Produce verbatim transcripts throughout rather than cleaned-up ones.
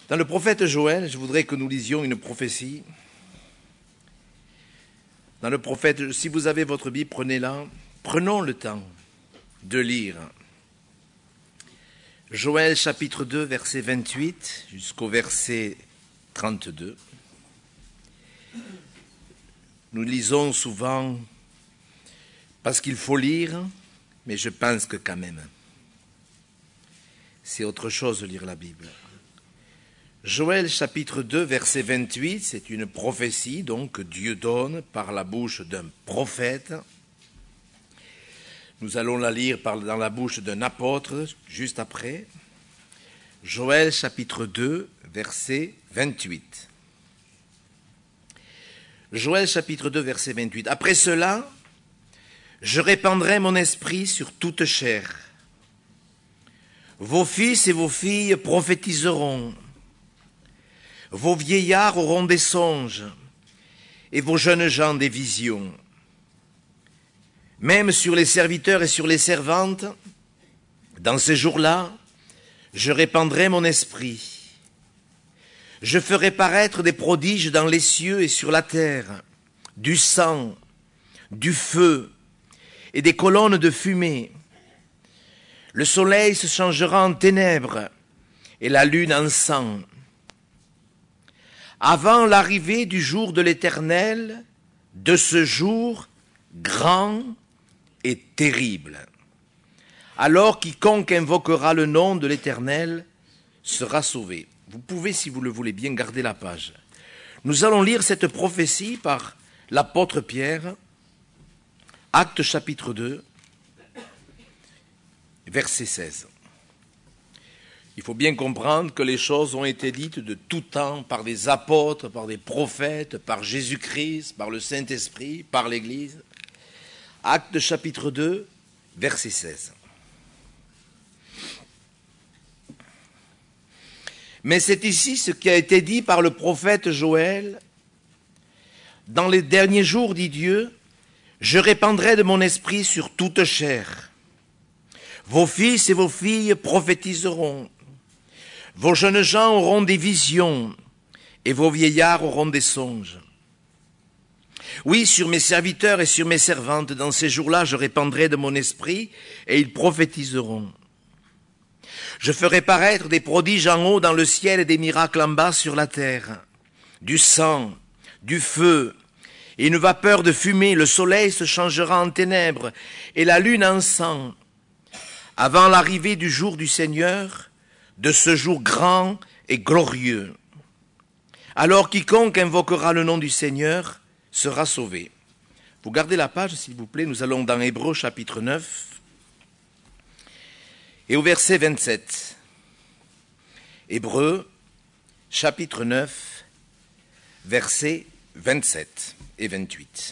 Dans le prophète Joël, je voudrais que nous lisions une prophétie. Dans le prophète, si vous avez votre Bible, prenez-la. Prenons le temps de lire Joël chapitre deux, verset vingt-huit jusqu'au verset trente-deux. Nous lisons souvent parce qu'il faut lire, mais je pense que quand même, c'est autre chose de lire la Bible. Joël chapitre deux, verset vingt-huit, c'est une prophétie donc que Dieu donne par la bouche d'un prophète. Nous allons la lire par, dans la bouche d'un apôtre juste après. Joël chapitre deux, verset vingt-huit. Joël chapitre deux, verset vingt-huit. Après cela, je répandrai mon esprit sur toute chair. Vos fils et vos filles prophétiseront. Vos vieillards auront des songes, et vos jeunes gens des visions. Même sur les serviteurs et sur les servantes, dans ces jours-là, je répandrai mon esprit. Je ferai paraître des prodiges dans les cieux et sur la terre, du sang, du feu et des colonnes de fumée. Le soleil se changera en ténèbres et la lune en sang. Avant l'arrivée du jour de l'Éternel, de ce jour grand et terrible. Alors quiconque invoquera le nom de l'Éternel sera sauvé. Vous pouvez, si vous le voulez bien, garder la page. Nous allons lire cette prophétie par l'apôtre Pierre, Actes chapitre deux, verset seize. Il faut bien comprendre que les choses ont été dites de tout temps par des apôtres, par des prophètes, par Jésus-Christ, par le Saint-Esprit, par l'Église. Actes chapitre deux, verset seize. Mais c'est ici ce qui a été dit par le prophète Joël. Dans les derniers jours, dit Dieu, je répandrai de mon esprit sur toute chair. Vos fils et vos filles prophétiseront. Vos jeunes gens auront des visions, et vos vieillards auront des songes. Oui, sur mes serviteurs et sur mes servantes, dans ces jours-là, je répandrai de mon esprit, et ils prophétiseront. Je ferai paraître des prodiges en haut dans le ciel et des miracles en bas sur la terre, du sang, du feu, et une vapeur de fumée. Le soleil se changera en ténèbres, et la lune en sang, avant l'arrivée du jour du Seigneur, de ce jour grand et glorieux. Alors quiconque invoquera le nom du Seigneur sera sauvé. Vous gardez la page, s'il vous plaît. Nous allons dans Hébreux chapitre neuf et au verset vingt-sept. Hébreux chapitre neuf, versets vingt-sept et vingt-huit.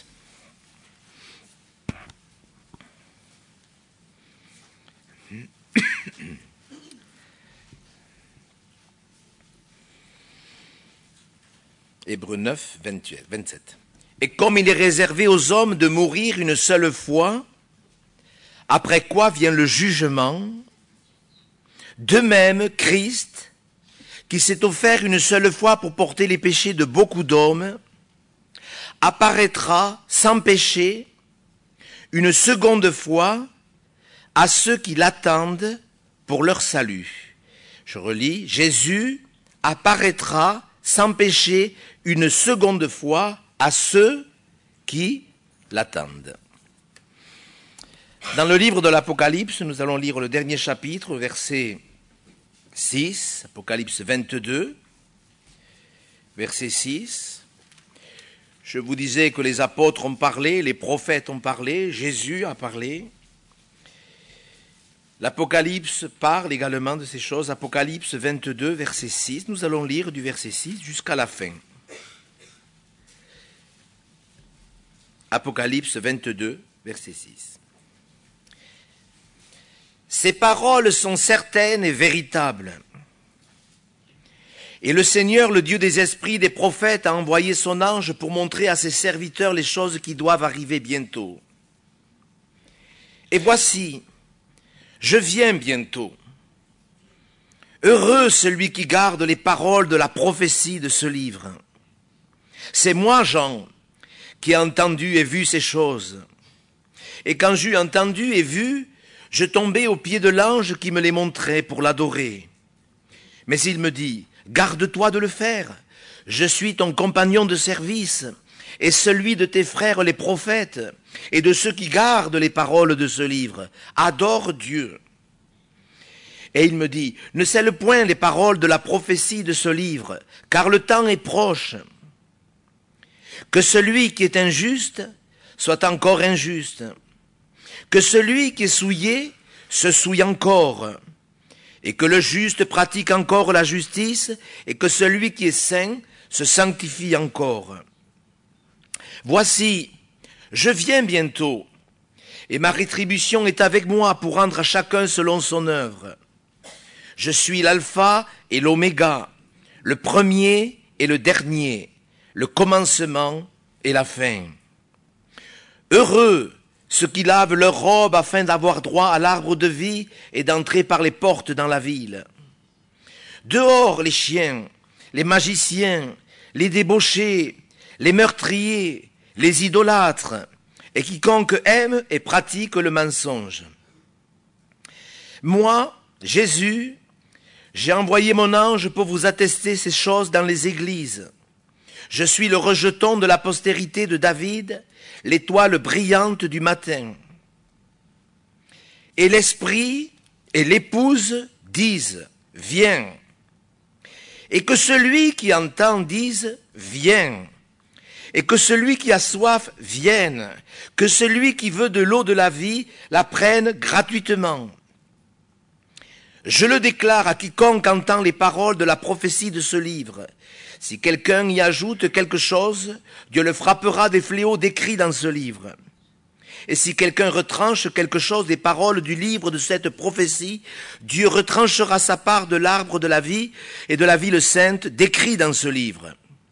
Hébreux neuf, vingt-sept. Et comme il est réservé aux hommes de mourir une seule fois, après quoi vient le jugement, de même Christ, qui s'est offert une seule fois pour porter les péchés de beaucoup d'hommes, apparaîtra sans péché une seconde fois à ceux qui l'attendent pour leur salut. Je relis, Jésus apparaîtra sans péché une seconde fois à ceux qui l'attendent. Dans le livre de l'Apocalypse, nous allons lire le dernier chapitre, verset six, Apocalypse vingt-deux, verset six. Je vous disais que les apôtres ont parlé, les prophètes ont parlé, Jésus a parlé. L'Apocalypse parle également de ces choses. Apocalypse vingt-deux, verset six. Nous allons lire du verset six jusqu'à la fin. Apocalypse vingt-deux, verset six. Ces paroles sont certaines et véritables. Et le Seigneur, le Dieu des esprits, des prophètes, a envoyé son ange pour montrer à ses serviteurs les choses qui doivent arriver bientôt. Et voici, je viens bientôt. Heureux celui qui garde les paroles de la prophétie de ce livre. C'est moi, Jean, qui ai entendu et vu ces choses. Et quand j'eus entendu et vu, je tombai aux pieds de l'ange qui me les montrait pour l'adorer. Mais il me dit, garde-toi de le faire. Je suis ton compagnon de service et celui de tes frères les prophètes et de ceux qui gardent les paroles de ce livre. Adore Dieu. Et il me dit, ne scelle point les paroles de la prophétie de ce livre, car le temps est proche. Que celui qui est injuste soit encore injuste. Que celui qui est souillé se souille encore. Et que le juste pratique encore la justice, et que celui qui est saint se sanctifie encore. Voici, je viens bientôt, et ma rétribution est avec moi pour rendre à chacun selon son œuvre. Je suis l'alpha et l'oméga, le premier et le dernier, le commencement et la fin. Heureux ceux qui lavent leurs robes afin d'avoir droit à l'arbre de vie et d'entrer par les portes dans la ville. Dehors les chiens, les magiciens, les débauchés, les meurtriers, les idolâtres, et quiconque aime et pratique le mensonge. Moi, Jésus, j'ai envoyé mon ange pour vous attester ces choses dans les églises. Je suis le rejeton de la postérité de David, l'étoile brillante du matin. Et l'esprit et l'épouse disent, viens. Et que celui qui entend dise, viens. Et que celui qui a soif vienne. Que celui qui veut de l'eau de la vie la prenne gratuitement. Je le déclare à quiconque entend les paroles de la prophétie de ce livre. Si quelqu'un y ajoute quelque chose, Dieu le frappera des fléaux décrits dans ce livre. Et si quelqu'un retranche quelque chose des paroles du livre de cette prophétie, Dieu retranchera sa part de l'arbre de la vie et de la ville sainte décrit dans ce livre.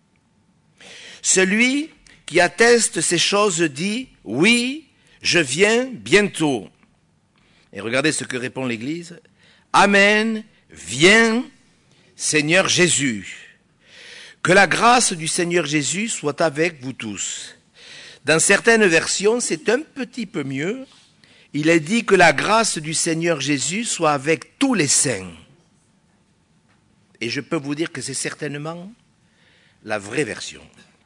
Celui qui atteste ces choses dit, oui, je viens bientôt. Et regardez ce que répond l'Église. Amen, viens, Seigneur Jésus. Que la grâce du Seigneur Jésus soit avec vous tous. Dans certaines versions, c'est un petit peu mieux. Il est dit que la grâce du Seigneur Jésus soit avec tous les saints. Et je peux vous dire que c'est certainement la vraie version.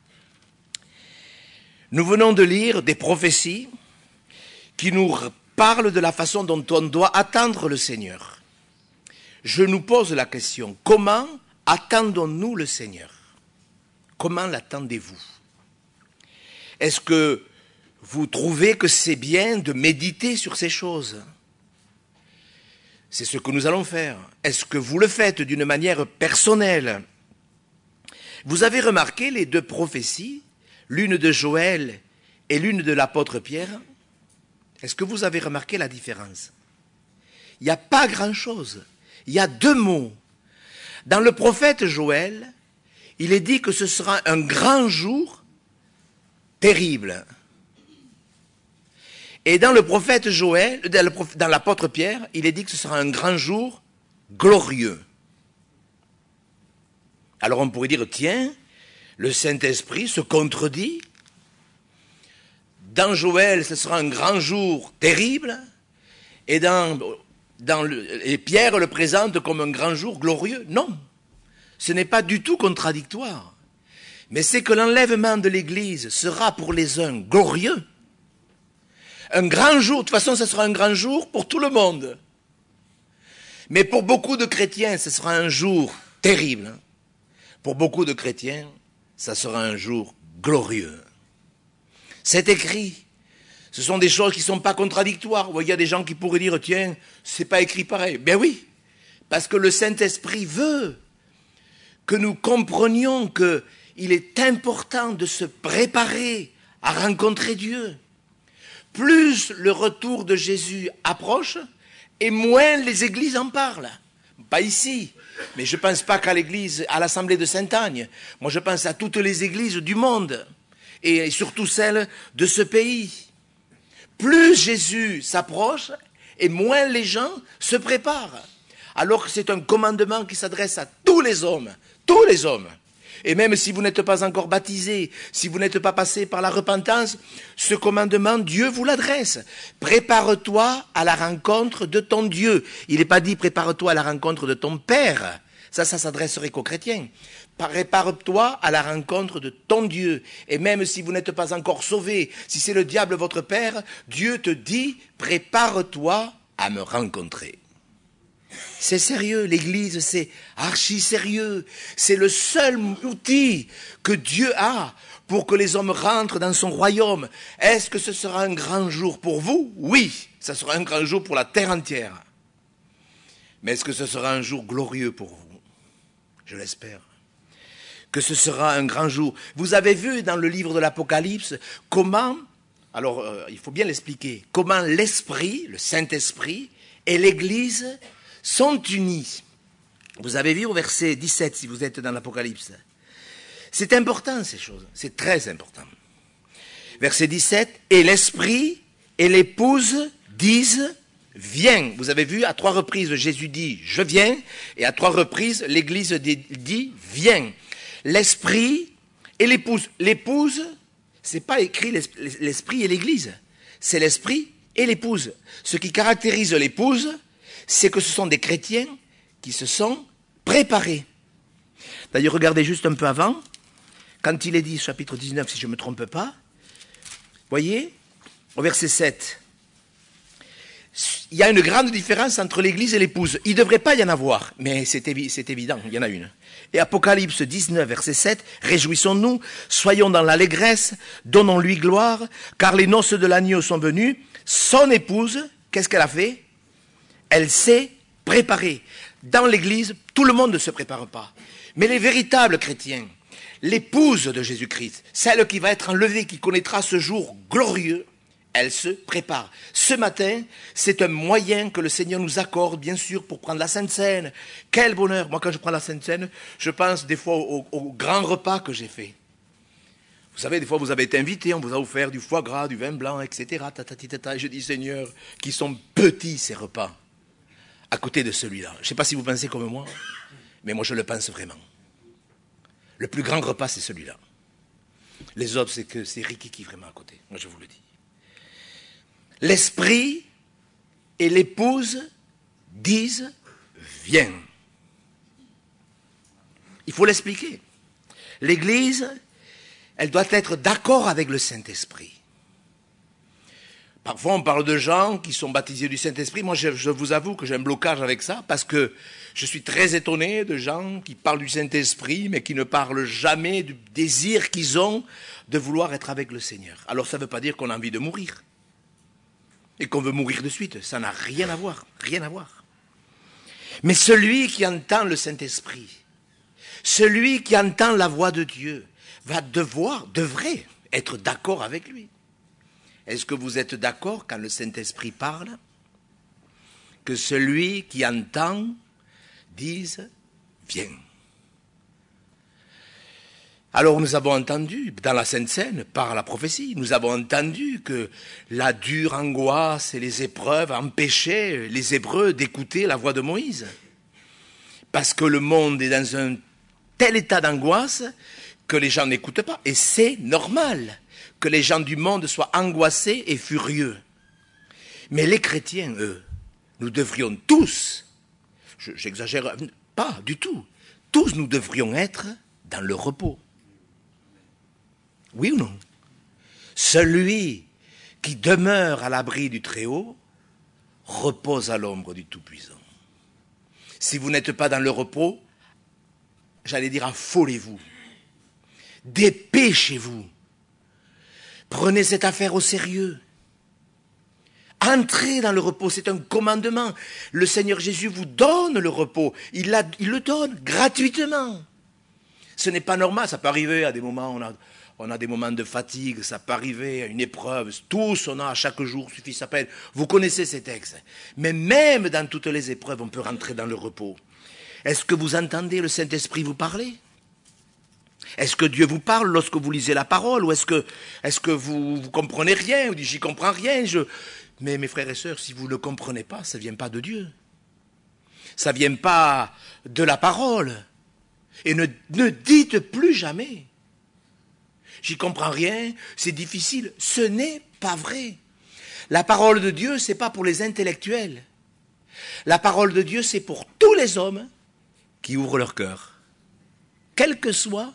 Nous venons de lire des prophéties qui nous parlent de la façon dont on doit attendre le Seigneur. Je nous pose la question, comment attendons-nous le Seigneur? Comment l'attendez-vous? Est-ce que vous trouvez que c'est bien de méditer sur ces choses? C'est ce que nous allons faire. Est-ce que vous le faites d'une manière personnelle? Vous avez remarqué les deux prophéties, l'une de Joël et l'une de l'apôtre Pierre? Est-ce que vous avez remarqué la différence? Il n'y a pas grand-chose. Il y a deux mots. Dans le prophète Joël, il est dit que ce sera un grand jour terrible. Et dans le prophète Joël, dans l'apôtre Pierre, il est dit que ce sera un grand jour glorieux. Alors on pourrait dire, tiens, le Saint-Esprit se contredit. Dans Joël, ce sera un grand jour terrible. Et dans... Dans le, et Pierre le présente comme un grand jour glorieux. Non, ce n'est pas du tout contradictoire. Mais c'est que l'enlèvement de l'Église sera pour les uns glorieux. Un grand jour, de toute façon, ce sera un grand jour pour tout le monde. Mais pour beaucoup de chrétiens, ce sera un jour terrible. Pour beaucoup de chrétiens, ça sera un jour glorieux. C'est écrit. Ce sont des choses qui ne sont pas contradictoires. Il y a des gens qui pourraient dire, tiens, c'est pas écrit pareil. Ben oui, parce que le Saint-Esprit veut que nous comprenions qu'il est important de se préparer à rencontrer Dieu. Plus le retour de Jésus approche, et moins les églises en parlent. Pas ici, mais je ne pense pas qu'à l'église, à l'Assemblée de Sainte-Agne. Moi, je pense à toutes les églises du monde, et surtout celles de ce pays. Plus Jésus s'approche, et moins les gens se préparent. alors que c'est un commandement qui s'adresse à tous les hommes, tous les hommes. Et même si vous n'êtes pas encore baptisé, si vous n'êtes pas passé par la repentance, ce commandement, Dieu vous l'adresse. Prépare-toi à la rencontre de ton Dieu. Il n'est pas dit prépare-toi à la rencontre de ton Père. Ça, ça s'adresserait qu'aux chrétiens. Prépare-toi à la rencontre de ton Dieu. Et même si vous n'êtes pas encore sauvé, si c'est le diable votre Père, Dieu te dit, prépare-toi à me rencontrer. C'est sérieux, l'Église, c'est archi sérieux. C'est le seul outil que Dieu a pour que les hommes rentrent dans son royaume. Est-ce que ce sera un grand jour pour vous? Oui, ça sera un grand jour pour la terre entière. Mais est-ce que ce sera un jour glorieux pour vous? Je l'espère. Que ce sera un grand jour. Vous avez vu dans le livre de l'Apocalypse comment, alors euh, il faut bien l'expliquer, comment l'Esprit, le Saint-Esprit et l'Église sont unis. Vous avez vu au verset dix-sept, si vous êtes dans l'Apocalypse. C'est important ces choses, c'est très important. Verset dix-sept, et l'Esprit et l'épouse disent, viens. Vous avez vu, à trois reprises, Jésus dit, je viens, et à trois reprises, l'Église dit, viens. L'Esprit et l'épouse. L'épouse, c'est pas écrit l'Esprit et l'Église, c'est l'Esprit et l'épouse. Ce qui caractérise l'épouse, c'est que ce sont des chrétiens qui se sont préparés. D'ailleurs, regardez juste un peu avant, quand il est dit, chapitre dix-neuf, si je ne me trompe pas, voyez, au verset sept, il y a une grande différence entre l'église et l'épouse. Il ne devrait pas y en avoir, mais c'est évi- c'est évident, il y en a une. Et Apocalypse dix-neuf, verset sept, réjouissons-nous, soyons dans l'allégresse, donnons-lui gloire, car les noces de l'agneau sont venues. Son épouse, qu'est-ce qu'elle a fait? Elle s'est préparée. Dans l'église, tout le monde ne se prépare pas. Mais les véritables chrétiens, l'épouse de Jésus-Christ, celle qui va être enlevée, qui connaîtra ce jour glorieux, elle se prépare. Ce matin, c'est un moyen que le Seigneur nous accorde, bien sûr, pour prendre la Sainte Seine. Quel bonheur! Moi, quand je prends la Sainte Seine, je pense des fois au, au grand repas que j'ai fait. Vous savez, des fois, vous avez été invité, on vous a offert du foie gras, du vin blanc, et cetera. Tatati, tata. Et je dis, Seigneur, qui sont petits ces repas, à côté de celui-là. Je ne sais pas si vous pensez comme moi, mais moi, je le pense vraiment. Le plus grand repas, c'est celui-là. Les autres, c'est que c'est rikiki vraiment à côté. Moi, je vous le dis. L'Esprit et l'épouse disent « Viens ». Il faut l'expliquer. L'Église, elle doit être d'accord avec le Saint-Esprit. Parfois, on parle de gens qui sont baptisés du Saint-Esprit. Moi, je, je vous avoue que j'ai un blocage avec ça, parce que je suis très étonné de gens qui parlent du Saint-Esprit, mais qui ne parlent jamais du désir qu'ils ont de vouloir être avec le Seigneur. Alors, ça ne veut pas dire qu'on a envie de mourir. Et qu'on veut mourir de suite. Ça n'a rien à voir. Rien à voir. Mais celui qui entend le Saint-Esprit, celui qui entend la voix de Dieu, va devoir, devrait être d'accord avec lui. Est-ce que vous êtes d'accord quand le Saint-Esprit parle, que celui qui entend dise « Viens ». Alors nous avons entendu, dans la Sainte Seine, par la prophétie, nous avons entendu que la dure angoisse et les épreuves empêchaient les Hébreux d'écouter la voix de Moïse. Parce que le monde est dans un tel état d'angoisse que les gens n'écoutent pas. Et c'est normal que les gens du monde soient angoissés et furieux. Mais les chrétiens, eux, nous devrions tous, je, j'exagère pas du tout, tous nous devrions être dans le repos. Oui ou non? Celui qui demeure à l'abri du Très-Haut repose à l'ombre du Tout-Puissant. Si vous n'êtes pas dans le repos, j'allais dire affolez-vous, dépêchez-vous, prenez cette affaire au sérieux. Entrez dans le repos, c'est un commandement. Le Seigneur Jésus vous donne le repos, il, la, il le donne gratuitement. Ce n'est pas normal, ça peut arriver à des moments, on a... On a des moments de fatigue, ça peut arriver à une épreuve. Tous, on a à chaque jour, suffit sa peine. Vous connaissez ces textes. Mais même dans toutes les épreuves, on peut rentrer dans le repos. Est-ce que vous entendez le Saint-Esprit vous parler? Est-ce que Dieu vous parle lorsque vous lisez la parole? Ou est-ce que, est-ce que vous ne comprenez rien? Vous dites, j'y comprends rien. Je... Mais mes frères et sœurs, si vous ne le comprenez pas, ça ne vient pas de Dieu. Ça vient pas de la parole. Et ne, ne dites plus jamais. J'y comprends rien, c'est difficile. Ce n'est pas vrai. La parole de Dieu, c'est pas pour les intellectuels. La parole de Dieu, c'est pour tous les hommes qui ouvrent leur cœur. Quel que soit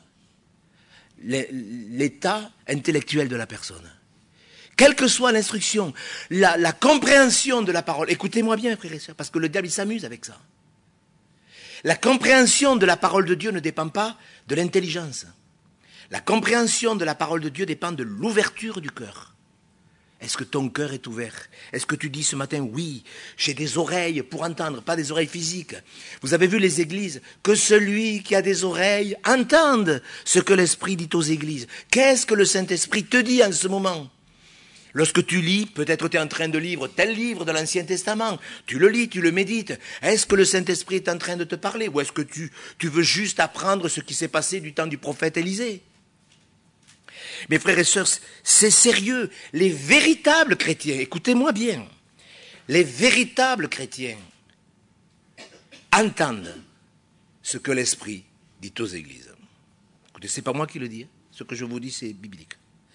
l'état intellectuel de la personne. Quelle que soit l'instruction, la, la compréhension de la parole. Écoutez-moi bien, frères et sœurs, parce que le diable, il s'amuse avec ça. La compréhension de la parole de Dieu ne dépend pas de l'intelligence. La compréhension de la parole de Dieu dépend de l'ouverture du cœur. Est-ce que ton cœur est ouvert? Est-ce que tu dis ce matin, oui, j'ai des oreilles pour entendre, pas des oreilles physiques. Vous avez vu les églises, que celui qui a des oreilles entende ce que l'Esprit dit aux églises. Qu'est-ce que le Saint-Esprit te dit en ce moment? Lorsque tu lis, peut-être tu es en train de lire tel livre de l'Ancien Testament, tu le lis, tu le médites. Est-ce que le Saint-Esprit est en train de te parler? Ou est-ce que tu, tu veux juste apprendre ce qui s'est passé du temps du prophète Élisée? Mes frères et sœurs, c'est sérieux. Les véritables chrétiens, écoutez-moi bien, les véritables chrétiens entendent ce que l'Esprit dit aux églises. Écoutez, c'est pas moi qui le dis, ce que je vous dis c'est biblique.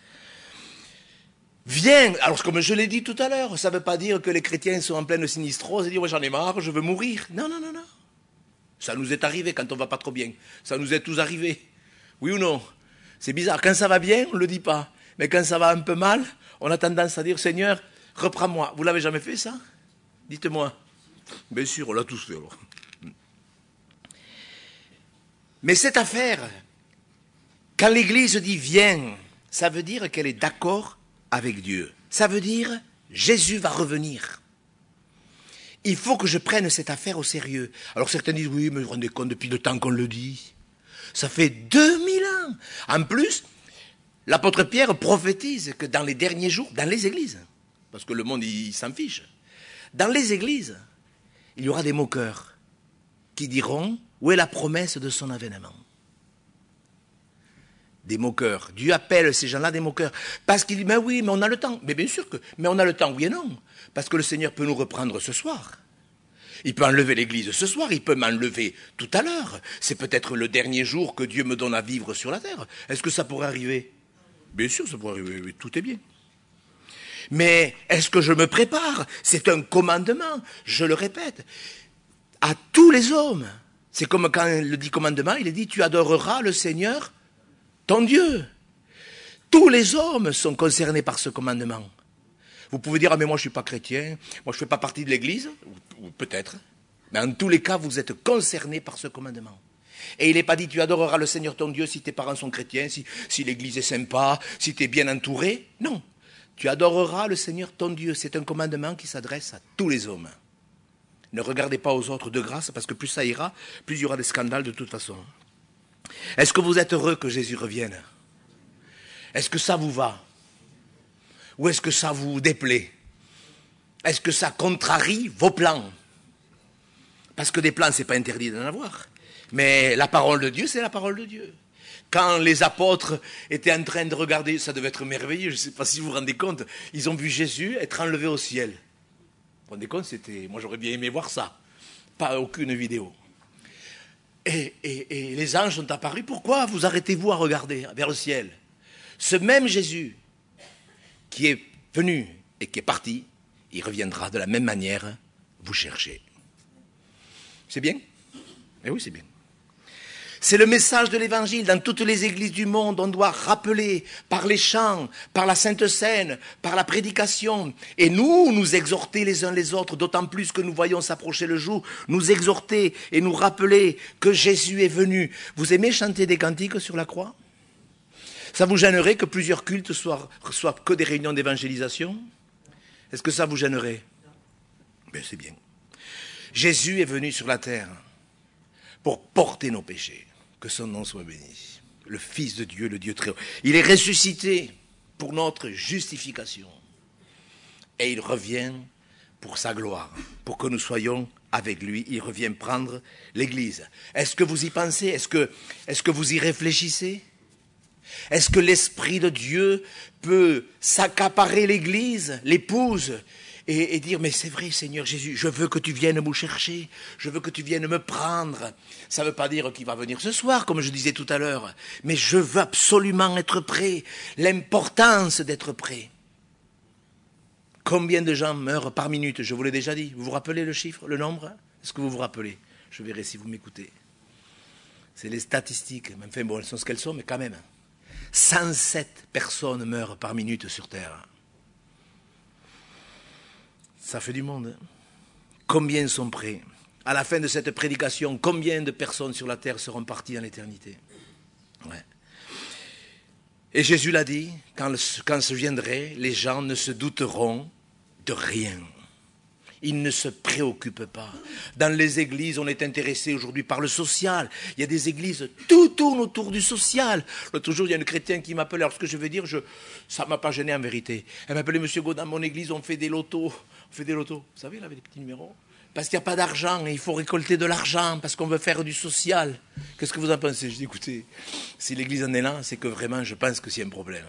Viens, alors comme je l'ai dit tout à l'heure, ça ne veut pas dire que les chrétiens sont en pleine sinistrose et disent ouais, j'en ai marre, je veux mourir. Non, non, non, non. Ça nous est arrivé quand on ne va pas trop bien. Ça nous est tous arrivé. Oui ou non? C'est bizarre. Quand ça va bien, on ne le dit pas. Mais quand ça va un peu mal, on a tendance à dire Seigneur, reprends-moi. Vous l'avez jamais fait ça? Dites-moi. Bien sûr, on l'a tous fait alors. Mais cette affaire, quand l'Église dit viens, ça veut dire qu'elle est d'accord avec Dieu. Ça veut dire Jésus va revenir. Il faut que je prenne cette affaire au sérieux. Alors certains disent oui, mais vous vous rendez compte depuis le temps qu'on le dit. Ça fait deux mille ans. En plus, l'apôtre Pierre prophétise que dans les derniers jours, dans les églises, parce que le monde il s'en fiche, dans les églises, il y aura des moqueurs qui diront où est la promesse de son avènement. Des moqueurs. Dieu appelle ces gens-là des moqueurs. Parce qu'il dit, mais oui, mais on a le temps. Mais bien sûr que, mais on a le temps, oui et non. Parce que le Seigneur peut nous reprendre ce soir. Il peut enlever l'église ce soir, il peut m'enlever tout à l'heure. C'est peut-être le dernier jour que Dieu me donne à vivre sur la terre. Est-ce que ça pourrait arriver? Bien sûr, ça pourrait arriver, oui, tout est bien. Mais est-ce que je me prépare? C'est un commandement, je le répète, à tous les hommes. C'est comme quand le dit commandement, il est dit, tu adoreras le Seigneur, ton Dieu. Tous les hommes sont concernés par ce commandement. Vous pouvez dire, ah mais moi je ne suis pas chrétien, moi je ne fais pas partie de l'église, ou, ou peut-être, mais en tous les cas vous êtes concernés par ce commandement. Et il n'est pas dit, tu adoreras le Seigneur ton Dieu si tes parents sont chrétiens, si, si l'église est sympa, si tu es bien entouré. Non, tu adoreras le Seigneur ton Dieu, c'est un commandement qui s'adresse à tous les hommes. Ne regardez pas aux autres de grâce, parce que plus ça ira, plus il y aura des scandales de toute façon. Est-ce que vous êtes heureux que Jésus revienne? Est-ce que ça vous va? Ou est-ce que ça vous déplaît? Est-ce que ça contrarie vos plans? Parce que des plans, ce n'est pas interdit d'en avoir. Mais la parole de Dieu, c'est la parole de Dieu. Quand les apôtres étaient en train de regarder, ça devait être merveilleux, je ne sais pas si vous vous rendez compte, ils ont vu Jésus être enlevé au ciel. Vous vous rendez compte, c'était, moi j'aurais bien aimé voir ça. Pas aucune vidéo. Et, et, et les anges sont apparus. Pourquoi vous arrêtez-vous à regarder vers le ciel? Ce même Jésus qui est venu et qui est parti, il reviendra de la même manière vous chercher. C'est bien? Eh oui, c'est bien. C'est le message de l'Évangile dans toutes les églises du monde. On doit rappeler par les chants, par la Sainte Seine, par la prédication. Et nous, nous exhorter les uns les autres, d'autant plus que nous voyons s'approcher le jour, nous exhorter et nous rappeler que Jésus est venu. Vous aimez chanter des cantiques sur la croix? Ça vous gênerait que plusieurs cultes soient, soient que des réunions d'évangélisation? Est-ce que ça vous gênerait? Ben c'est bien. Jésus est venu sur la terre pour porter nos péchés. Que son nom soit béni. Le Fils de Dieu, le Dieu très haut. Il est ressuscité pour notre justification. Et il revient pour sa gloire, pour que nous soyons avec lui. Il revient prendre l'Église. Est-ce que vous y pensez? Est-ce que, est-ce que vous y réfléchissez? Est-ce que l'Esprit de Dieu peut s'accaparer l'Église, l'épouse, et, et dire, mais c'est vrai Seigneur Jésus, je veux que tu viennes me chercher, je veux que tu viennes me prendre. Ça ne veut pas dire qu'il va venir ce soir, comme je disais tout à l'heure, mais je veux absolument être prêt, l'importance d'être prêt. Combien de gens meurent par minute? Je vous l'ai déjà dit. Vous vous rappelez le chiffre, le nombre? Est-ce que vous vous rappelez? Je verrai si vous m'écoutez. C'est les statistiques. Enfin bon, elles sont ce qu'elles sont, mais quand même. cent sept personnes meurent par minute sur Terre. Ça fait du monde. Hein? Combien sont prêts? À la fin de cette prédication, combien de personnes sur la Terre seront parties dans l'éternité? Ouais. Et Jésus l'a dit, quand, quand je viendrai, les gens ne se douteront de rien. Ils ne se préoccupent pas. Dans les églises, on est intéressé aujourd'hui par le social. Il y a des églises, tout tourne autour du social. L'autre jour, il y a une chrétienne qui m'appelait. Alors, ce que je veux dire, je, ça ne m'a pas gêné en vérité. Elle m'appelait, Monsieur Gaud, dans mon église, on fait des lotos. On fait des lotos. Vous savez, là, avec des petits numéros. Parce qu'il n'y a pas d'argent et il faut récolter de l'argent parce qu'on veut faire du social. Qu'est-ce que vous en pensez? Je dis, écoutez, si l'église en est là, c'est que vraiment, je pense que c'est un problème.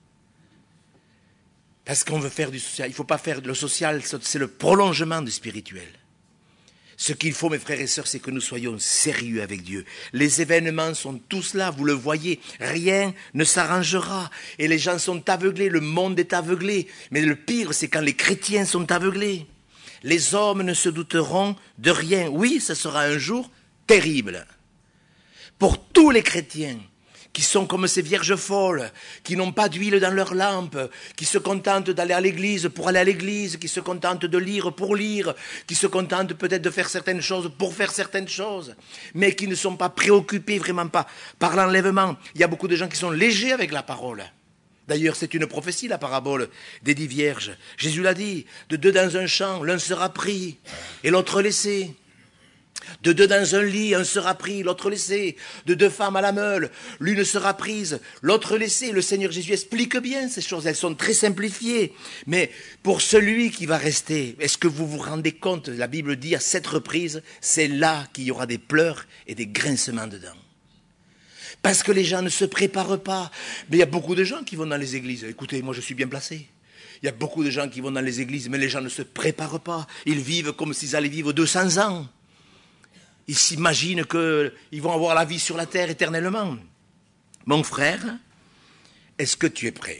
Parce qu'on veut faire du social. Il ne faut pas faire le social, c'est le prolongement du spirituel. Ce qu'il faut, mes frères et sœurs, c'est que nous soyons sérieux avec Dieu. Les événements sont tous là, vous le voyez. Rien ne s'arrangera. Et les gens sont aveuglés, le monde est aveuglé. Mais le pire, c'est quand les chrétiens sont aveuglés. Les hommes ne se douteront de rien. Oui, ce sera un jour terrible. Pour tous les chrétiens qui sont comme ces vierges folles, qui n'ont pas d'huile dans leur lampe, qui se contentent d'aller à l'église pour aller à l'église, qui se contentent de lire pour lire, qui se contentent peut-être de faire certaines choses pour faire certaines choses, mais qui ne sont pas préoccupés vraiment pas par l'enlèvement. Il y a beaucoup de gens qui sont légers avec la parole. D'ailleurs, c'est une prophétie, la parabole des dix vierges. Jésus l'a dit, de deux dans un champ, l'un sera pris et l'autre laissé. De deux dans un lit, un sera pris, l'autre laissé. De deux femmes à la meule, l'une sera prise, l'autre laissée. Le Seigneur Jésus explique bien ces choses, elles sont très simplifiées. Mais pour celui qui va rester, est-ce que vous vous rendez compte, la Bible dit à sept reprises, c'est là qu'il y aura des pleurs et des grincements dedans. Parce que les gens ne se préparent pas. Mais il y a beaucoup de gens qui vont dans les églises. Écoutez, moi je suis bien placé. Il y a beaucoup de gens qui vont dans les églises, mais les gens ne se préparent pas. Ils vivent comme s'ils allaient vivre deux cents ans. Ils s'imaginent qu'ils vont avoir la vie sur la terre éternellement. Mon frère, est-ce que tu es prêt?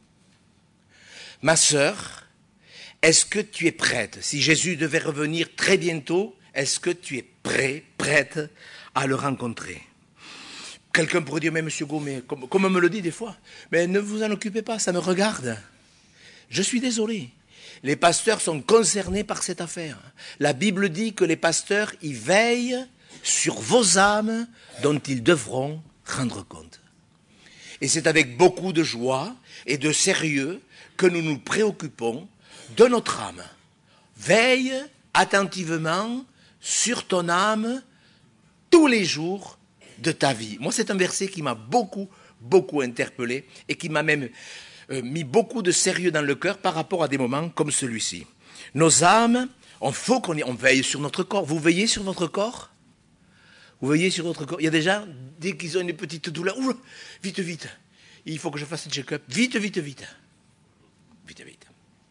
Ma sœur, est-ce que tu es prête? Si Jésus devait revenir très bientôt, est-ce que tu es prêt, prête à le rencontrer? Quelqu'un pourrait dire, mais monsieur Gaud, mais comme, comme on me le dit des fois, mais ne vous en occupez pas, ça me regarde. Je suis désolé. Les pasteurs sont concernés par cette affaire. La Bible dit que les pasteurs y veillent sur vos âmes dont ils devront rendre compte. Et c'est avec beaucoup de joie et de sérieux que nous nous préoccupons de notre âme. Veille attentivement sur ton âme tous les jours de ta vie. Moi, c'est un verset qui m'a beaucoup, beaucoup interpellé et qui m'a même euh, mis beaucoup de sérieux dans le cœur par rapport à des moments comme celui-ci. Nos âmes, il faut qu'on on veille sur notre corps. Vous veillez sur votre corps? Vous veillez sur votre corps? Il y a des gens, dès qu'ils ont une petite douleur, ouh, vite, vite, il faut que je fasse un check-up. Vite, vite, vite. Vite, vite.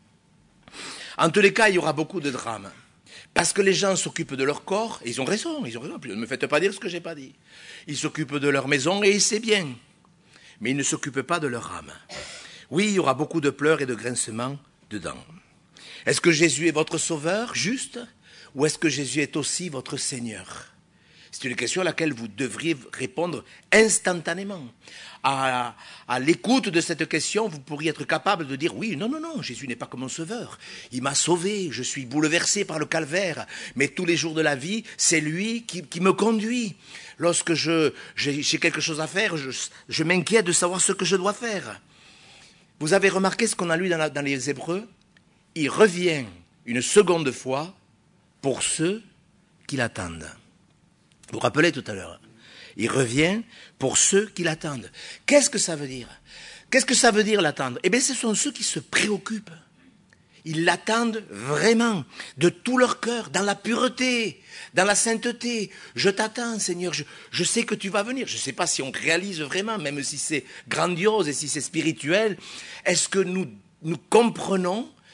En tous les cas, il y aura beaucoup de drames. Parce que les gens s'occupent de leur corps, et ils ont raison, ils ont raison. Ne me faites pas dire ce que je n'ai pas dit. Ils s'occupent de leur maison, et c'est bien. Mais ils ne s'occupent pas de leur âme. Oui, il y aura beaucoup de pleurs et de grincements dedans. Est-ce que Jésus est votre sauveur, juste? Ou est-ce que Jésus est aussi votre Seigneur? C'est une question à laquelle vous devriez répondre instantanément. À, à l'écoute de cette question, vous pourriez être capable de dire, oui, non, non, non, Jésus n'est pas comme mon sauveur. Il m'a sauvé, je suis bouleversé par le calvaire. Mais tous les jours de la vie, c'est lui qui, qui me conduit. Lorsque je, j'ai, j'ai quelque chose à faire, je, je m'inquiète de savoir ce que je dois faire. Vous avez remarqué ce qu'on a lu dans, la, dans les Hébreux? Il revient une seconde fois pour ceux qui l'attendent. Vous vous rappelez tout à l'heure? Il revient pour ceux qui l'attendent. Qu'est-ce que ça veut dire? Qu'est-ce que ça veut dire l'attendre? Eh bien, ce sont ceux qui se préoccupent. Ils l'attendent vraiment, de tout leur cœur, dans la pureté, dans la sainteté. Je t'attends, Seigneur, je, je sais que tu vas venir. Je ne sais pas si on réalise vraiment, même si c'est grandiose et si c'est spirituel. Est-ce que nous, nous comprenons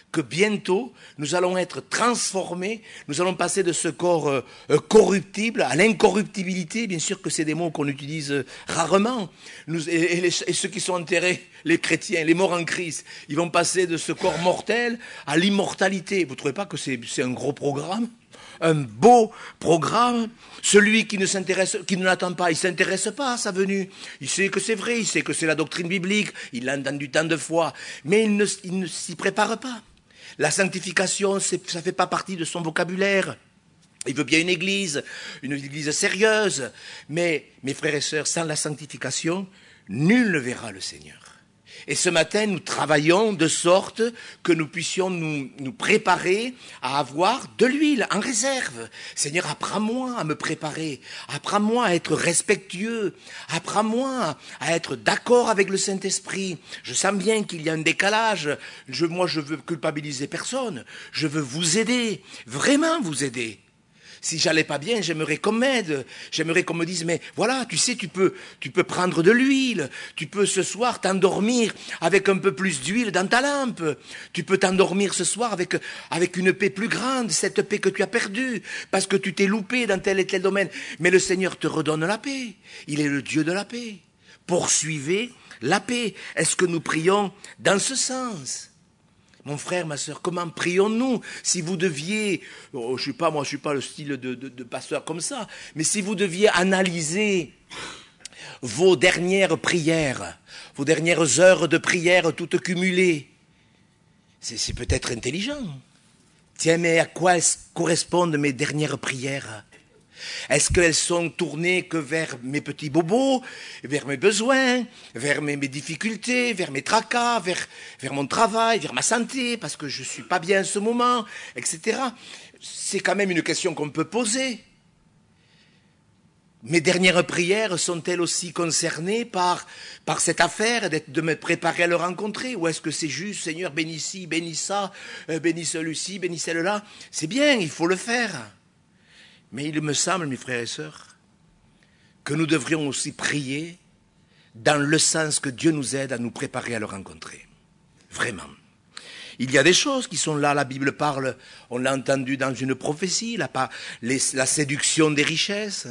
que bientôt, nous allons être transformés, nous allons passer de ce corps euh, euh, corruptible à l'incorruptibilité. Bien sûr que c'est des mots qu'on utilise euh, rarement. Nous, et, et, les, et ceux qui sont enterrés, les chrétiens, les morts en Christ, ils vont passer de ce corps mortel à l'immortalité. Vous ne trouvez pas que c'est, c'est un gros programme ? Un beau programme. Celui qui ne s'intéresse, qui ne l'attend pas, il ne s'intéresse pas à sa venue. Il sait que c'est vrai, il sait que c'est la doctrine biblique, il l'a entendu tant de fois, mais il ne, il ne s'y prépare pas. La sanctification, c'est, ça ne fait pas partie de son vocabulaire. Il veut bien une église, une église sérieuse, mais mes frères et sœurs, sans la sanctification, nul ne verra le Seigneur. Et ce matin, nous travaillons de sorte que nous puissions nous, nous préparer à avoir de l'huile en réserve. Seigneur, apprends-moi à me préparer, apprends-moi à être respectueux, apprends-moi à être d'accord avec le Saint-Esprit. Je sens bien qu'il y a un décalage. Je, moi, je veux culpabiliser personne. Je veux vous aider, vraiment vous aider. Si j'allais pas bien, j'aimerais qu'on m'aide. J'aimerais qu'on me dise, mais voilà, tu sais, tu peux, tu peux prendre de l'huile. Tu peux ce soir t'endormir avec un peu plus d'huile dans ta lampe. Tu peux t'endormir ce soir avec, avec une paix plus grande, cette paix que tu as perdue, parce que tu t'es loupé dans tel et tel domaine. Mais le Seigneur te redonne la paix. Il est le Dieu de la paix. Poursuivez la paix. Est-ce que nous prions dans ce sens ? Mon frère, ma sœur, comment prions-nous? Si vous deviez, oh, je suis pas, moi je suis pas le style de, de, de pasteur comme ça, mais si vous deviez analyser vos dernières prières, vos dernières heures de prière toutes cumulées, c'est, c'est peut-être intelligent. Tiens, mais à quoi correspondent mes dernières prières? Est-ce qu'elles sont tournées que vers mes petits bobos, vers mes besoins, vers mes, mes difficultés, vers mes tracas, vers, vers mon travail, vers ma santé, parce que je ne suis pas bien en ce moment, et cetera. C'est quand même une question qu'on peut poser. Mes dernières prières sont-elles aussi concernées par, par cette affaire d'être, de me préparer à le rencontrer? Ou est-ce que c'est juste, Seigneur, bénis ci, bénis ça, euh, bénis celui-ci, bénis celle-là? C'est bien, il faut le faire. Mais il me semble, mes frères et sœurs, que nous devrions aussi prier dans le sens que Dieu nous aide à nous préparer à le rencontrer. Vraiment. Il y a des choses qui sont là, la Bible parle, on l'a entendu dans une prophétie, la, les, la séduction des richesses,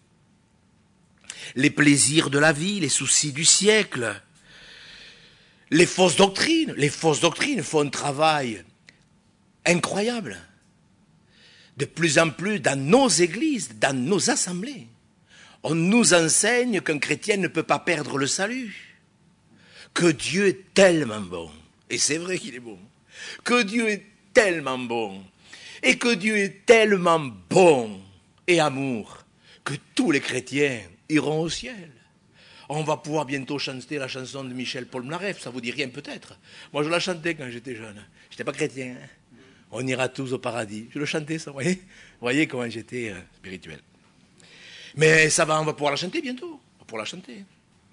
les plaisirs de la vie, les soucis du siècle, les fausses doctrines. Les fausses doctrines font un travail incroyable. De plus en plus dans nos églises, dans nos assemblées, on nous enseigne qu'un chrétien ne peut pas perdre le salut, que Dieu est tellement bon, et c'est vrai qu'il est bon, que Dieu est tellement bon, et que Dieu est tellement bon et amour, que tous les chrétiens iront au ciel. On va pouvoir bientôt chanter la chanson de Michel Polnareff, ça vous dit rien peut-être? Moi je la chantais quand j'étais jeune, je n'étais pas chrétien, hein. On ira tous au paradis. Je le chantais, ça, vous voyez? Vous voyez comment j'étais euh, spirituel. Mais ça va, on va pouvoir la chanter bientôt. On va pouvoir la chanter.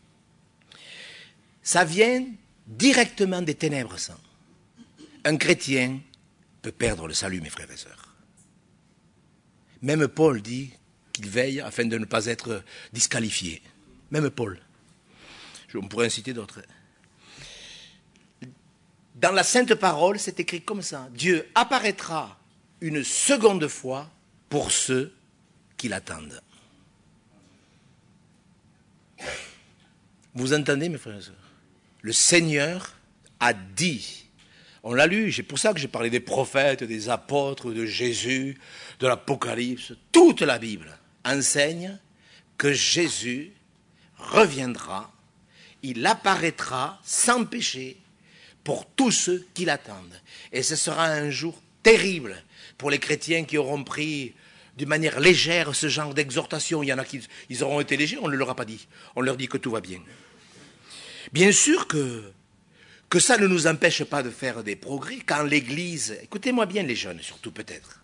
Ça vient directement des ténèbres, ça. Un chrétien peut perdre le salut, mes frères et sœurs. Même Paul dit qu'il veille afin de ne pas être disqualifié. Même Paul. On pourrait en citer d'autres. Dans la Sainte Parole, c'est écrit comme ça. Dieu apparaîtra une seconde fois pour ceux qui l'attendent. Vous entendez, mes frères et sœurs? Le Seigneur a dit, on l'a lu, c'est pour ça que j'ai parlé des prophètes, des apôtres, de Jésus, de l'Apocalypse. Toute la Bible enseigne que Jésus reviendra, il apparaîtra sans péché, pour tous ceux qui l'attendent. Et ce sera un jour terrible pour les chrétiens qui auront pris d'une manière légère ce genre d'exhortation. Il y en a qui ils auront été légers, on ne leur a pas dit. On leur dit que tout va bien. Bien sûr que, que ça ne nous empêche pas de faire des progrès quand l'Église... Écoutez-moi bien les jeunes, surtout peut-être.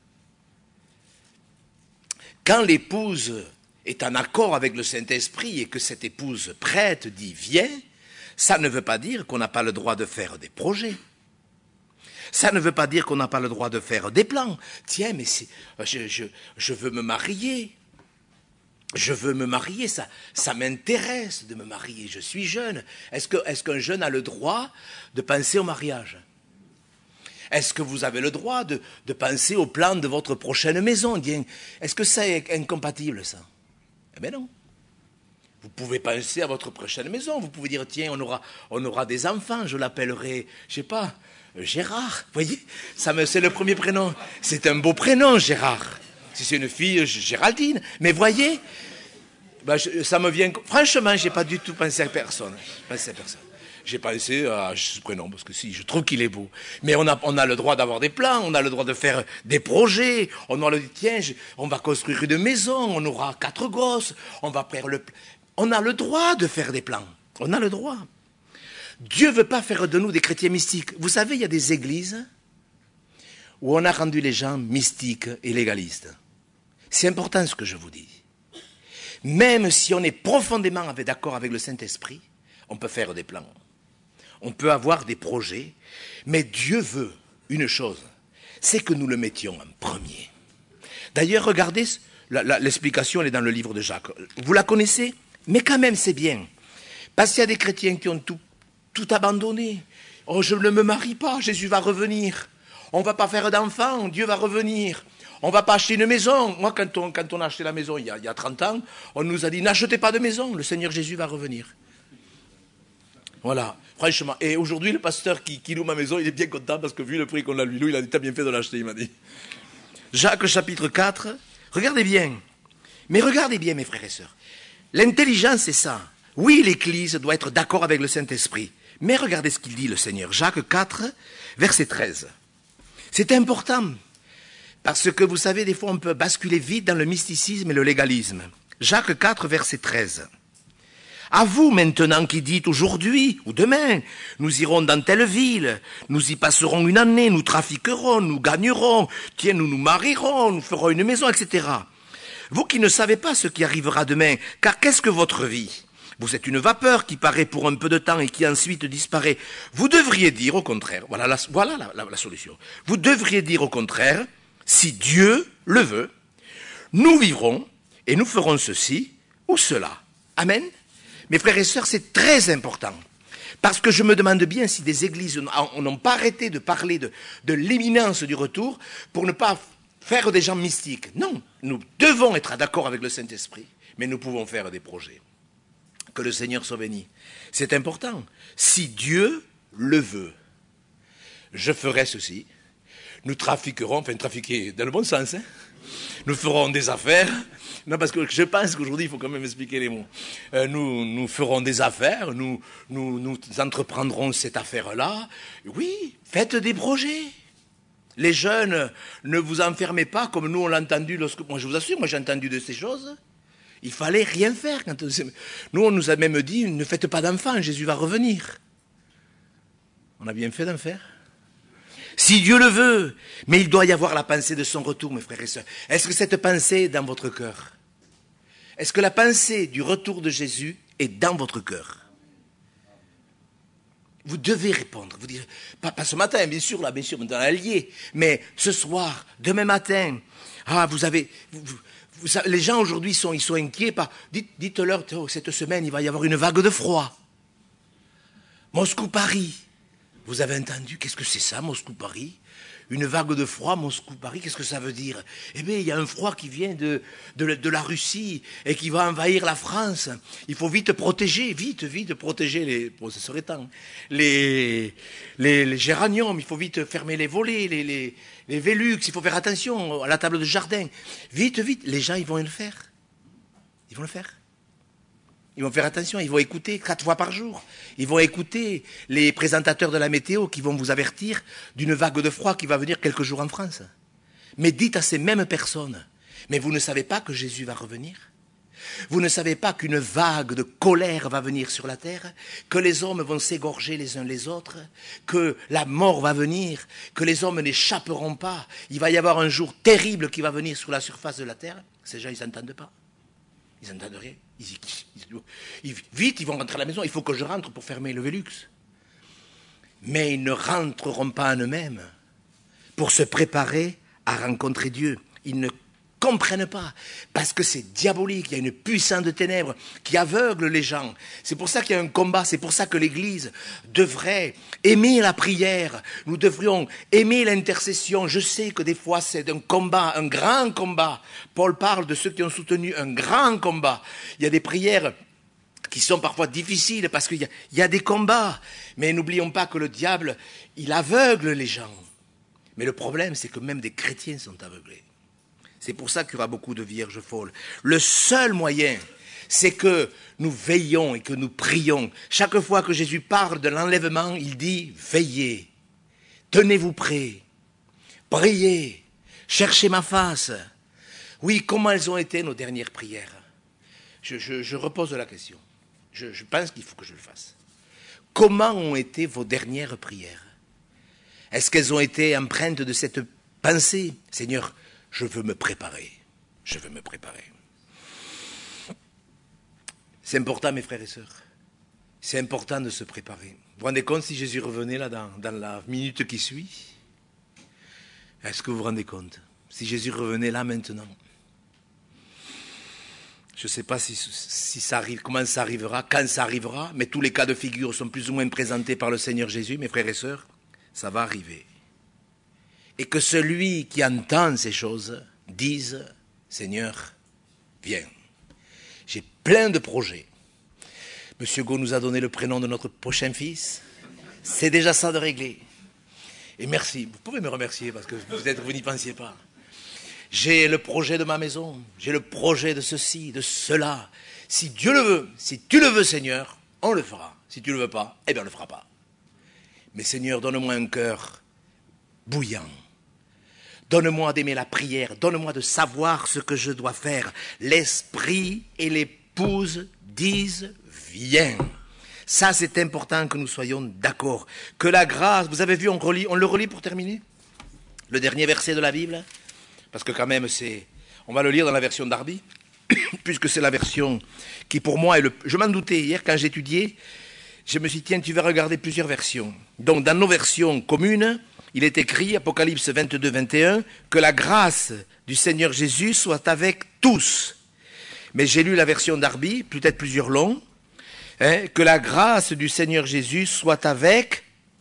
Quand l'épouse est en accord avec le Saint-Esprit et que cette épouse prête dit « viens », ça ne veut pas dire qu'on n'a pas le droit de faire des projets. Ça ne veut pas dire qu'on n'a pas le droit de faire des plans. Tiens, mais c'est, je, je, je veux me marier. Je veux me marier, ça, ça m'intéresse de me marier. Je suis jeune. Est-ce que, est-ce qu'un jeune a le droit de penser au mariage? Est-ce que vous avez le droit de, de penser au plan de votre prochaine maison? Est-ce que ça est incompatible, ça? Eh bien non. Vous pouvez penser à votre prochaine maison. Vous pouvez dire, tiens, on aura, on aura des enfants. Je l'appellerai, je sais pas, Gérard. Vous voyez, ça me, c'est le premier prénom. C'est un beau prénom, Gérard. Si c'est une fille, Géraldine. Mais voyez, ben, je, ça me vient... Franchement, je n'ai pas du tout pensé à personne. Pensé à personne. J'ai pensé à ce prénom, parce que si, je trouve qu'il est beau. Mais on a, on a le droit d'avoir des plans, on a le droit de faire des projets. On a le dit, tiens, je, on va construire une maison, on aura quatre gosses, on va faire le... On a le droit de faire des plans. On a le droit. Dieu ne veut pas faire de nous des chrétiens mystiques. Vous savez, il y a des églises où on a rendu les gens mystiques et légalistes. C'est important ce que je vous dis. Même si on est profondément d'accord avec le Saint-Esprit, on peut faire des plans. On peut avoir des projets. Mais Dieu veut une chose, c'est que nous le mettions en premier. D'ailleurs, regardez, la, la, l'explication elle est dans le livre de Jacques. Vous la connaissez? Mais quand même, c'est bien. Parce qu'il y a des chrétiens qui ont tout, tout abandonné. Oh, je ne me marie pas, Jésus va revenir. On ne va pas faire d'enfants, Dieu va revenir. On ne va pas acheter une maison. Moi, quand on, quand on a acheté la maison il y a, il y a trente ans, on nous a dit, n'achetez pas de maison, le Seigneur Jésus va revenir. Voilà, franchement. Et aujourd'hui, le pasteur qui, qui loue ma maison, il est bien content parce que vu le prix qu'on a lui loue, il a dit, t'as bien fait de l'acheter, il m'a dit. Jacques chapitre quatre, regardez bien. Mais regardez bien, mes frères et sœurs. L'intelligence, c'est ça. Oui, l'Église doit être d'accord avec le Saint-Esprit. Mais regardez ce qu'il dit, le Seigneur. Jacques quatre, verset treize. C'est important. Parce que vous savez, des fois, on peut basculer vite dans le mysticisme et le légalisme. Jacques quatre, verset treize. À vous maintenant qui dites aujourd'hui ou demain, nous irons dans telle ville, nous y passerons une année, nous trafiquerons, nous gagnerons, tiens, nous nous marierons, nous ferons une maison, et cetera. Vous qui ne savez pas ce qui arrivera demain, car qu'est-ce que votre vie? Vous êtes une vapeur qui paraît pour un peu de temps et qui ensuite disparaît. Vous devriez dire au contraire, voilà la, voilà la, la, la solution, vous devriez dire au contraire, si Dieu le veut, nous vivrons et nous ferons ceci ou cela. Amen. Mes frères et sœurs, c'est très important. Parce que je me demande bien si des églises n'ont pas arrêté de parler de, de l'imminence du retour pour ne pas faire des gens mystiques. Non, nous devons être d'accord avec le Saint-Esprit, mais nous pouvons faire des projets. Que le Seigneur soit béni. C'est important. Si Dieu le veut, je ferai ceci. Nous trafiquerons, enfin trafiquer dans le bon sens, hein. Nous ferons des affaires. Non, parce que je pense qu'aujourd'hui, il faut quand même expliquer les mots. Euh, nous, nous ferons des affaires, nous, nous, nous entreprendrons cette affaire-là. Oui, faites des projets. Les jeunes, ne vous enfermez pas comme nous on l'a entendu lorsque... Moi, je vous assure, moi j'ai entendu de ces choses. Il fallait rien faire. Quand on... Nous, on nous a même dit, ne faites pas d'enfants, Jésus va revenir. On a bien fait d'en faire. Si Dieu le veut, mais il doit y avoir la pensée de son retour, mes frères et sœurs. Est-ce que cette pensée est dans votre cœur? Est-ce que la pensée du retour de Jésus est dans votre cœur? Vous devez répondre. Vous dire, pas, pas ce matin, bien sûr, là, bien sûr, dans l'allié, mais ce soir, demain matin. Ah, vous avez, vous, vous, vous, les gens aujourd'hui sont, ils sont inquiets. Par, dites, dites-leur, oh, cette semaine, il va y avoir une vague de froid. Moscou-Paris. Vous avez entendu, qu'est-ce que c'est ça, Moscou-Paris? Une vague de froid, Moscou-Paris, qu'est-ce que ça veut dire? Eh bien, il y a un froid qui vient de, de, de la Russie et qui va envahir la France. Il faut vite protéger, vite, vite protéger les... Bon, ce serait temps. Les, les, les géraniums, il faut vite fermer les volets, les, les, les Velux, il faut faire attention à la table de jardin. Vite, vite, les gens, ils vont le faire. Ils vont le faire. Ils vont faire attention, ils vont écouter quatre fois par jour. Ils vont écouter les présentateurs de la météo qui vont vous avertir d'une vague de froid qui va venir quelques jours en France. Mais dites à ces mêmes personnes, mais vous ne savez pas que Jésus va revenir? Vous ne savez pas qu'une vague de colère va venir sur la terre? Que les hommes vont s'égorger les uns les autres? Que la mort va venir? Que les hommes n'échapperont pas? Il va y avoir un jour terrible qui va venir sur la surface de la terre? Ces gens, ils n'entendent pas. Ils n'entendent rien. Ils, ils, ils, vite, ils vont rentrer à la maison. Il faut que je rentre pour fermer le Velux. Mais ils ne rentreront pas en eux-mêmes pour se préparer à rencontrer Dieu. Ils ne comprennent pas, parce que c'est diabolique, il y a une puissance de ténèbres qui aveugle les gens. C'est pour ça qu'il y a un combat, c'est pour ça que l'Église devrait aimer la prière, nous devrions aimer l'intercession. Je sais que des fois c'est un combat, un grand combat. Paul parle de ceux qui ont soutenu un grand combat. Il y a des prières qui sont parfois difficiles parce qu'il y a, il y a des combats, mais n'oublions pas que le diable, il aveugle les gens. Mais le problème, c'est que même des chrétiens sont aveuglés. C'est pour ça qu'il y aura beaucoup de vierges folles. Le seul moyen, c'est que nous veillons et que nous prions. Chaque fois que Jésus parle de l'enlèvement, il dit « Veillez, tenez-vous prêts, priez, cherchez ma face ». Oui, comment elles ont été nos dernières prières? Je, je, je repose la question. Je, je pense qu'il faut que je le fasse. Comment ont été vos dernières prières? Est-ce qu'elles ont été empreintes de cette pensée? Seigneur, je veux me préparer. Je veux me préparer. C'est important, mes frères et sœurs. C'est important de se préparer. Vous vous rendez compte si Jésus revenait là dans, dans la minute qui suit? Est-ce que vous vous rendez compte? Si Jésus revenait là maintenant? Je ne sais pas si, si ça arrive, comment ça arrivera, quand ça arrivera, mais tous les cas de figure sont plus ou moins présentés par le Seigneur Jésus, mes frères et sœurs. Ça va arriver. Et que celui qui entend ces choses dise, Seigneur, viens. J'ai plein de projets. Monsieur Go nous a donné le prénom de notre prochain fils. C'est déjà ça de régler. Et merci. Vous pouvez me remercier parce que peut-être vous n'y pensiez pas. J'ai le projet de ma maison. J'ai le projet de ceci, de cela. Si Dieu le veut, si tu le veux, Seigneur, on le fera. Si tu ne le veux pas, eh bien on ne le fera pas. Mais Seigneur, donne-moi un cœur bouillant. Donne-moi d'aimer la prière. Donne-moi de savoir ce que je dois faire. L'esprit et l'épouse disent « Viens ». Ça, c'est important que nous soyons d'accord. Que la grâce, vous avez vu, on, relit, on le relit pour terminer? Le dernier verset de la Bible? Parce que quand même, c'est, on va le lire dans la version Darby, puisque c'est la version qui pour moi est le... Je m'en doutais hier quand j'étudiais. Je me suis dit, tiens, tu vas regarder plusieurs versions. Donc, dans nos versions communes, il est écrit, Apocalypse vingt-deux, vingt et un, que la grâce du Seigneur Jésus soit avec tous. Mais j'ai lu la version Darby, peut-être plusieurs longs, hein, que la grâce du Seigneur Jésus soit avec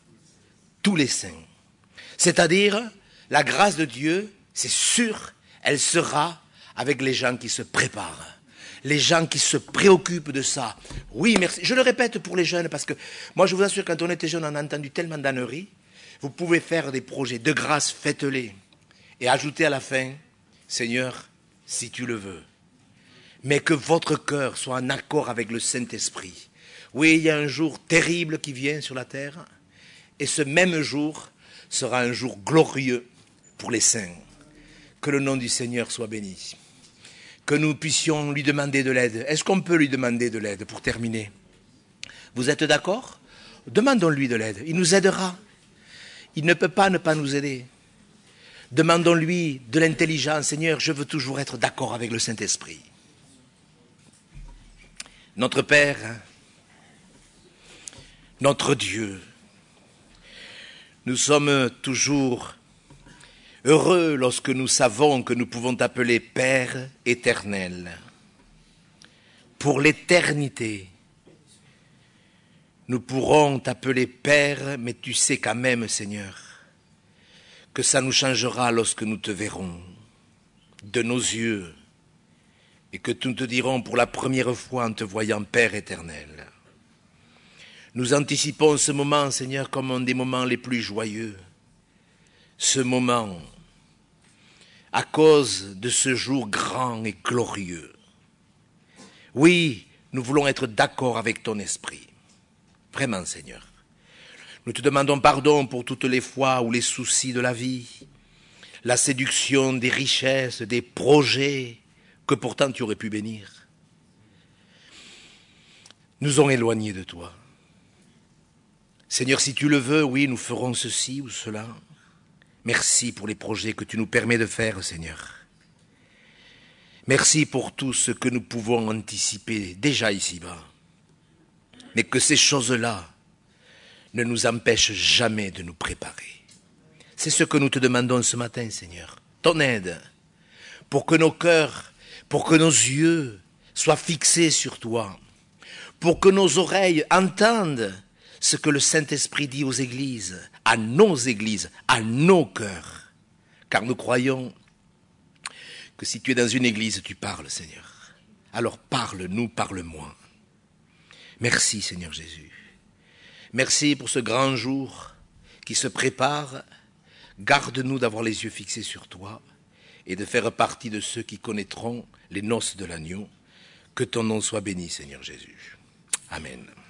tous les saints. C'est-à-dire, la grâce de Dieu, c'est sûr, elle sera avec les gens qui se préparent. Les gens qui se préoccupent de ça. Oui, merci. Je le répète pour les jeunes, parce que moi, je vous assure, quand on était jeune, on a entendu tellement d'âneries. Vous pouvez faire des projets de grâce, faites-les. Et ajoutez à la fin, Seigneur, si tu le veux. Mais que votre cœur soit en accord avec le Saint-Esprit. Oui, il y a un jour terrible qui vient sur la terre. Et ce même jour sera un jour glorieux pour les saints. Que le nom du Seigneur soit béni. Que nous puissions lui demander de l'aide. Est-ce qu'on peut lui demander de l'aide pour terminer? Vous êtes d'accord? Demandons-lui de l'aide. Il nous aidera. Il ne peut pas ne pas nous aider. Demandons-lui de l'intelligence. Seigneur, je veux toujours être d'accord avec le Saint-Esprit. Notre Père, notre Dieu, nous sommes toujours heureux lorsque nous savons que nous pouvons t'appeler Père éternel. Pour l'éternité, nous pourrons t'appeler Père, mais tu sais quand même, Seigneur, que ça nous changera lorsque nous te verrons de nos yeux et que nous te dirons pour la première fois en te voyant Père éternel. Nous anticipons ce moment, Seigneur, comme un des moments les plus joyeux. Ce moment, à cause de ce jour grand et glorieux. Oui, nous voulons être d'accord avec ton esprit. Vraiment, Seigneur. Nous te demandons pardon pour toutes les fois où les soucis de la vie, la séduction des richesses, des projets que pourtant tu aurais pu bénir, nous ont éloignés de toi. Seigneur, si tu le veux, oui, nous ferons ceci ou cela. Merci pour les projets que tu nous permets de faire, Seigneur. Merci pour tout ce que nous pouvons anticiper déjà ici-bas. Mais que ces choses-là ne nous empêchent jamais de nous préparer. C'est ce que nous te demandons ce matin, Seigneur. Ton aide pour que nos cœurs, pour que nos yeux soient fixés sur toi, pour que nos oreilles entendent ce que le Saint-Esprit dit aux églises, à nos églises, à nos cœurs. Car nous croyons que si tu es dans une église, tu parles, Seigneur. Alors parle-nous, parle-moi. Merci, Seigneur Jésus. Merci pour ce grand jour qui se prépare. Garde-nous d'avoir les yeux fixés sur toi et de faire partie de ceux qui connaîtront les noces de l'agneau. Que ton nom soit béni, Seigneur Jésus. Amen.